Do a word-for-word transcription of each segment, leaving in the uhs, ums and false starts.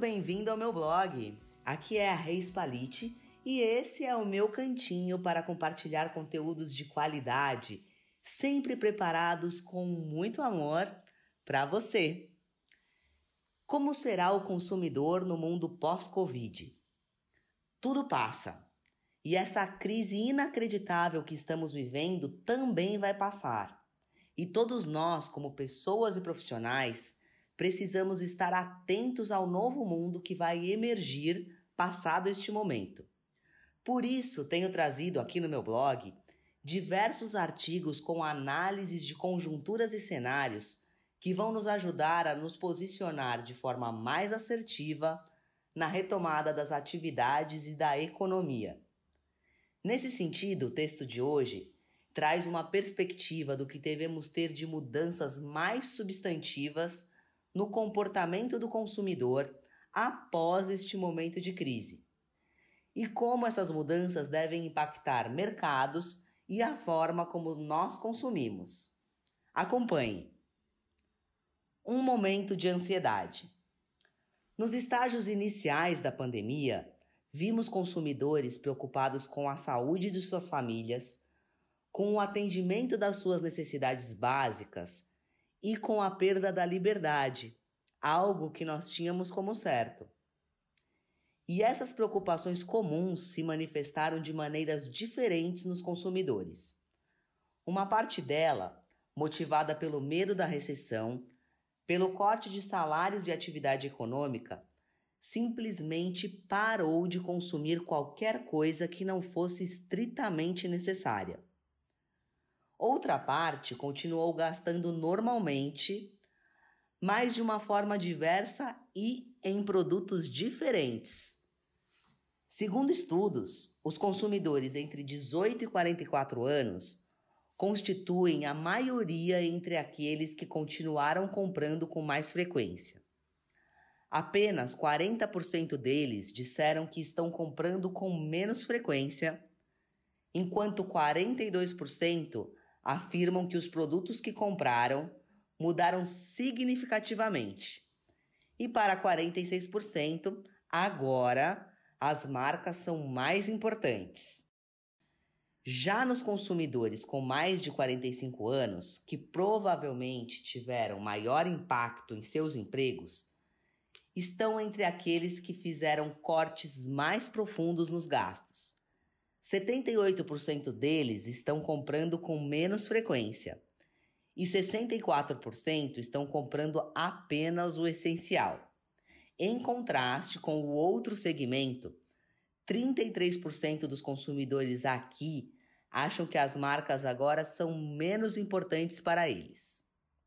bem-vindo ao meu blog. Aqui é a Reis Palite e esse é o meu cantinho para compartilhar conteúdos de qualidade, sempre preparados com muito amor para você. Como será o consumidor no mundo pós-Covid? Tudo passa. E essa crise inacreditável que estamos vivendo também vai passar. E todos nós, como pessoas e profissionais, precisamos estar atentos ao novo mundo que vai emergir passado este momento. Por isso, tenho trazido aqui no meu blog diversos artigos com análises de conjunturas e cenários que vão nos ajudar a nos posicionar de forma mais assertiva na retomada das atividades e da economia. Nesse sentido, o texto de hoje traz uma perspectiva do que devemos ter de mudanças mais substantivas no comportamento do consumidor após este momento de crise. E como essas mudanças devem impactar mercados e a forma como nós consumimos. Acompanhe. Um momento de ansiedade. Nos estágios iniciais da pandemia, vimos consumidores preocupados com a saúde de suas famílias, com o atendimento das suas necessidades básicas e com a perda da liberdade, algo que nós tínhamos como certo. E essas preocupações comuns se manifestaram de maneiras diferentes nos consumidores. Uma parte dela, motivada pelo medo da recessão, pelo corte de salários e atividade econômica, simplesmente parou de consumir qualquer coisa que não fosse estritamente necessária. Outra parte continuou gastando normalmente, mas de uma forma diversa e em produtos diferentes. Segundo estudos, os consumidores entre dezoito e quarenta e quatro anos constituem a maioria entre aqueles que continuaram comprando com mais frequência. Apenas quarenta por cento deles disseram que estão comprando com menos frequência, enquanto quarenta e dois por cento afirmam que os produtos que compraram mudaram significativamente. E para quarenta e seis por cento, agora as marcas são mais importantes. Já nos consumidores com mais de quarenta e cinco anos, que provavelmente tiveram maior impacto em seus empregos, estão entre aqueles que fizeram cortes mais profundos nos gastos. setenta e oito por cento deles estão comprando com menos frequência e sessenta e quatro por cento estão comprando apenas o essencial. Em contraste com o outro segmento, trinta e três por cento dos consumidores aqui acham que as marcas agora são menos importantes para eles.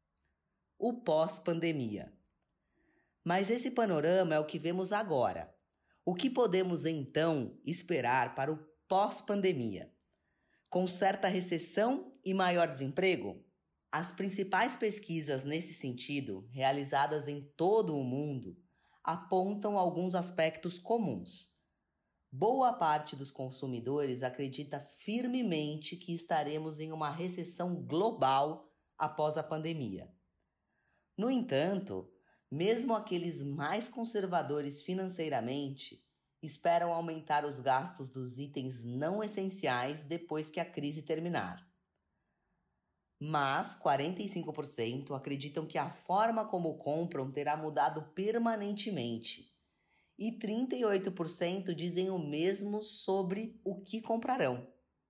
O pós-pandemia. Mas esse panorama é o que vemos agora. O que podemos então esperar para o pós-pandemia? Com certa recessão e maior desemprego? As principais pesquisas nesse sentido, realizadas em todo o mundo, apontam alguns aspectos comuns. Boa parte dos consumidores acredita firmemente que estaremos em uma recessão global após a pandemia. No entanto, mesmo aqueles mais conservadores financeiramente esperam aumentar os gastos dos itens não essenciais depois que a crise terminar. Mas quarenta e cinco por cento acreditam que a forma como compram terá mudado permanentemente. E trinta e oito por cento dizem o mesmo sobre o que comprarão.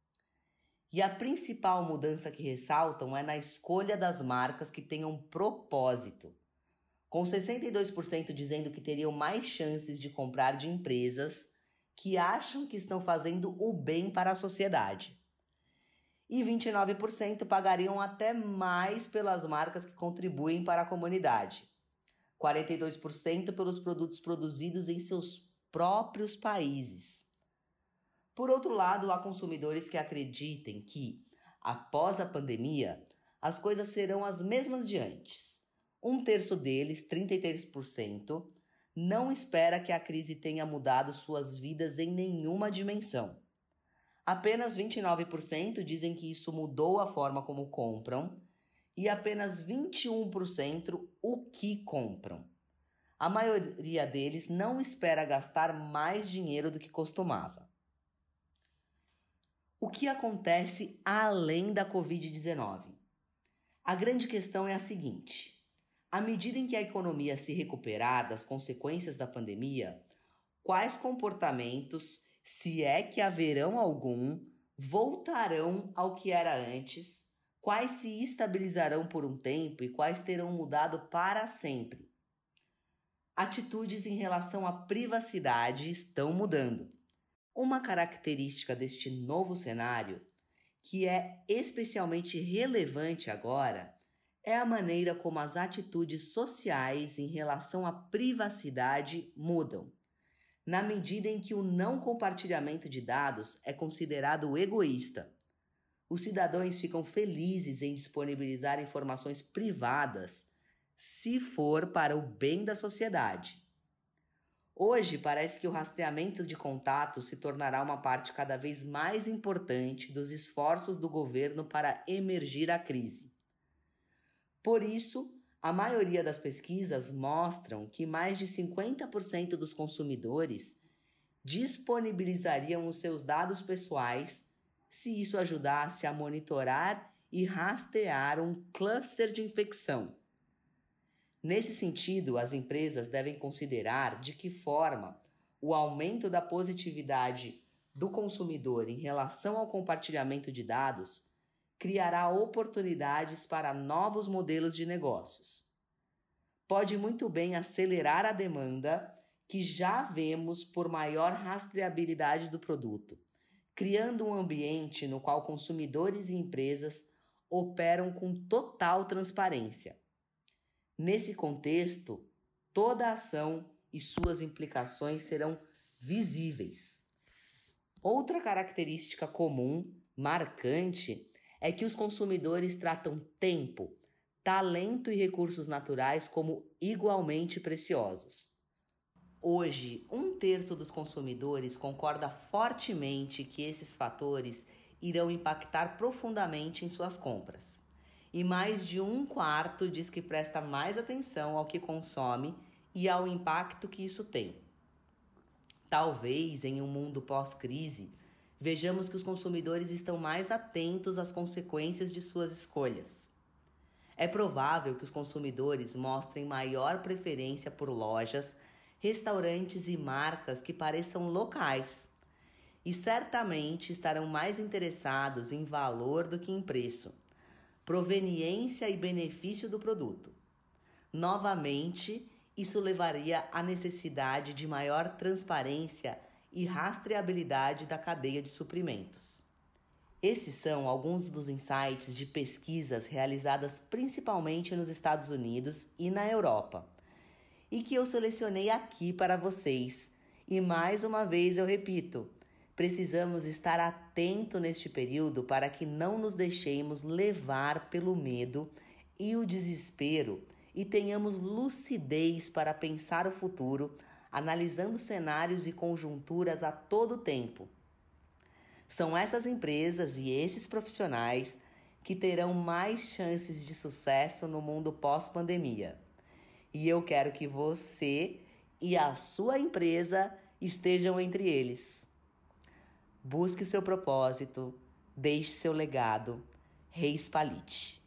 E a principal mudança que ressaltam é na escolha das marcas que tenham propósito, com sessenta e dois por cento dizendo que teriam mais chances de comprar de empresas que acham que estão fazendo o bem para a sociedade. E vinte e nove por cento pagariam até mais pelas marcas que contribuem para a comunidade. quarenta e dois por cento pelos produtos produzidos em seus próprios países. Por outro lado, há consumidores que acreditem que, após a pandemia, as coisas serão as mesmas de antes. Um terço deles, trinta e três por cento, não espera que a crise tenha mudado suas vidas em nenhuma dimensão. Apenas vinte e nove por cento dizem que isso mudou a forma como compram e apenas vinte e um por cento o que compram. a maioria deles não espera gastar mais dinheiro do que costumava. O que acontece além da covid dezenove? A grande questão é a seguinte: à medida em que a economia se recuperar das consequências da pandemia, quais comportamentos, se é que haverão algum, voltarão ao que era antes, quais se estabilizarão por um tempo e quais terão mudado para sempre? Atitudes em relação à privacidade estão mudando. Uma característica deste novo cenário, que é especialmente relevante agora, é a maneira como as atitudes sociais em relação à privacidade mudam, na medida em que o não compartilhamento de dados é considerado egoísta. Os cidadãos ficam felizes em disponibilizar informações privadas, se for para o bem da sociedade. Hoje, parece que o rastreamento de contatos se tornará uma parte cada vez mais importante dos esforços do governo para emergir a crise. Por isso, a maioria das pesquisas mostram que mais de cinquenta por cento dos consumidores disponibilizariam os seus dados pessoais se isso ajudasse a monitorar e rastrear um cluster de infecção. Nesse sentido, as empresas devem considerar de que forma o aumento da positividade do consumidor em relação ao compartilhamento de dados criará oportunidades para novos modelos de negócios. Pode muito bem acelerar a demanda que já vemos por maior rastreabilidade do produto, criando um ambiente no qual consumidores e empresas operam com total transparência. Nesse contexto, toda ação e suas implicações serão visíveis. Outra característica comum, marcante, é que os consumidores tratam tempo, talento e recursos naturais como igualmente preciosos. Hoje, um terço dos consumidores concorda fortemente que esses fatores irão impactar profundamente em suas compras. E mais de um quarto diz que presta mais atenção ao que consome e ao impacto que isso tem. Talvez, em um mundo pós-crise, vejamos que os consumidores estão mais atentos às consequências de suas escolhas. É provável que os consumidores mostrem maior preferência por lojas, restaurantes e marcas que pareçam locais, e certamente estarão mais interessados em valor do que em preço, proveniência e benefício do produto. Novamente, isso levaria à necessidade de maior transparência e rastreabilidade da cadeia de suprimentos. Esses são alguns dos insights de pesquisas realizadas principalmente nos Estados Unidos e na Europa, e que eu selecionei aqui para vocês. E mais uma vez eu repito, precisamos estar atento neste período para que não nos deixemos levar pelo medo e o desespero e tenhamos lucidez para pensar o futuro, analisando cenários e conjunturas a todo tempo. São essas empresas e esses profissionais que terão mais chances de sucesso no mundo pós-pandemia. E eu quero que você e a sua empresa estejam entre eles. Busque o seu propósito, deixe seu legado. Reis Palite.